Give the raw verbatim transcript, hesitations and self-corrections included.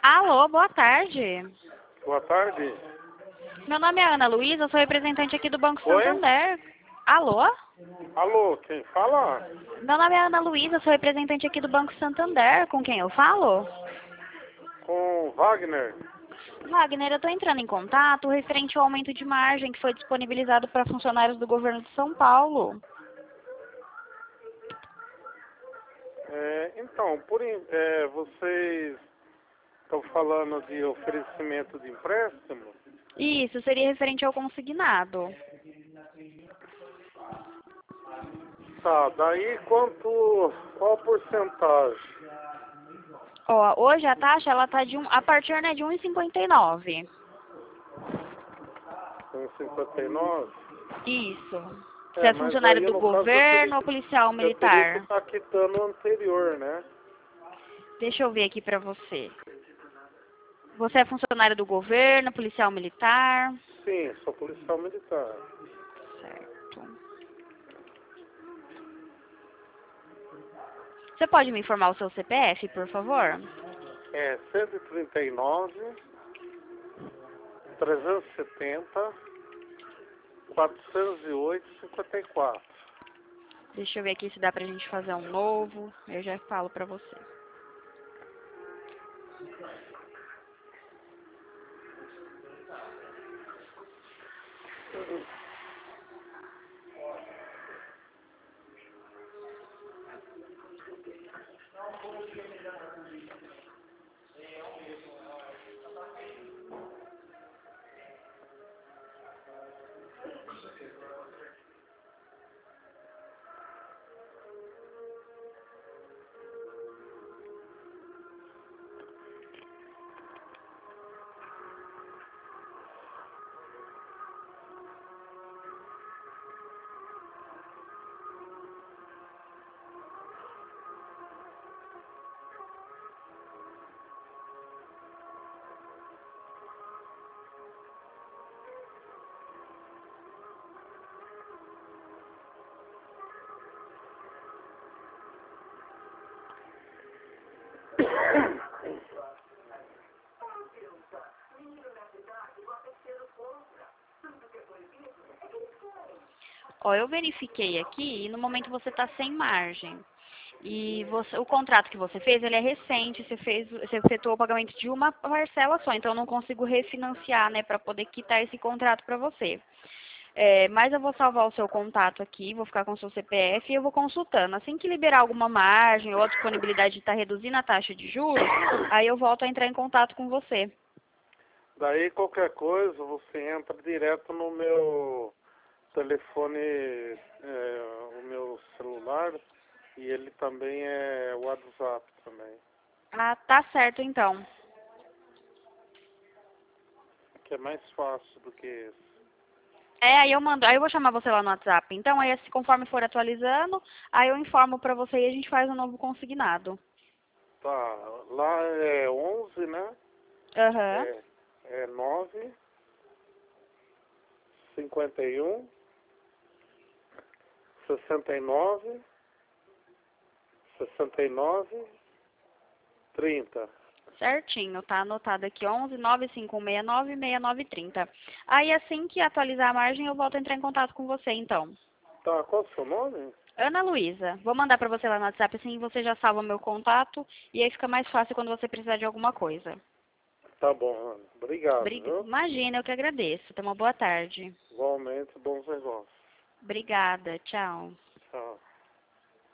Alô, boa tarde. Boa tarde. Meu nome é Ana Luísa, eu sou representante aqui do Banco Oi? Santander. Alô? Alô, quem fala? Meu nome é Ana Luísa, eu sou representante aqui do Banco Santander. Com quem eu falo? Com Wagner. Wagner, eu estou entrando em contato referente ao aumento de margem que foi disponibilizado para funcionários do governo de São Paulo. É, então, por, em- é, vocês estão falando de oferecimento de empréstimo? Isso, seria referente ao consignado. Tá, daí quanto, qual a porcentagem? Ó, hoje a taxa ela tá de um, a partir né, de um e cinquenta e nove. um cinquenta e nove? Isso. Você É, é mas funcionário aí do no caso eu teria governo ou que, policial eu teria que militar? estar quitando o anterior, né? Deixa eu ver aqui pra você. Você é funcionário do governo, policial militar? Sim, sou policial militar. Certo. Você pode me informar o seu C P F, por favor? É cento e trinta e nove, trezentos e setenta, quatrocentos e oito, cinquenta e quatro. Deixa eu ver aqui se dá pra gente fazer um novo. Eu já falo pra você. Ó, eu verifiquei aqui e no momento você está sem margem. E você- o contrato que você fez, ele é recente, você fez, você efetuou o pagamento de uma parcela só, então eu não consigo refinanciar, né, para poder quitar esse contrato para você. É, mas eu vou salvar o seu contato aqui, vou ficar com o seu C P F e eu vou consultando. Assim que liberar alguma margem ou a disponibilidade de estar reduzindo a taxa de juros, aí eu volto a entrar em contato com você. Daí qualquer coisa você entra direto no meu telefone, é, o meu celular, e ele também é WhatsApp também, Ah, tá certo então. que é mais fácil do que esse. É, aí eu mando, aí eu vou chamar você lá no WhatsApp. Então, aí assim, conforme for atualizando, aí eu informo pra você e a gente faz um novo consignado. Tá, lá é onze, né? Aham. É, é nove, cinquenta e um, sessenta e nove, sessenta e nove, trinta. Certinho, tá anotado aqui, onze nove cinco um seis nove seis nove três zero. Aí assim que atualizar a margem, eu volto a entrar em contato com você, então. Tá, qual é o seu nome? Ana Luísa, vou mandar pra você lá no WhatsApp, assim você já salva meu contato e aí fica mais fácil quando você precisar de alguma coisa. Tá bom, Ana. Obrigado, Brig- viu? Imagina, eu que agradeço. Tenha uma boa tarde. Igualmente, bons negócios. Obrigada, tchau.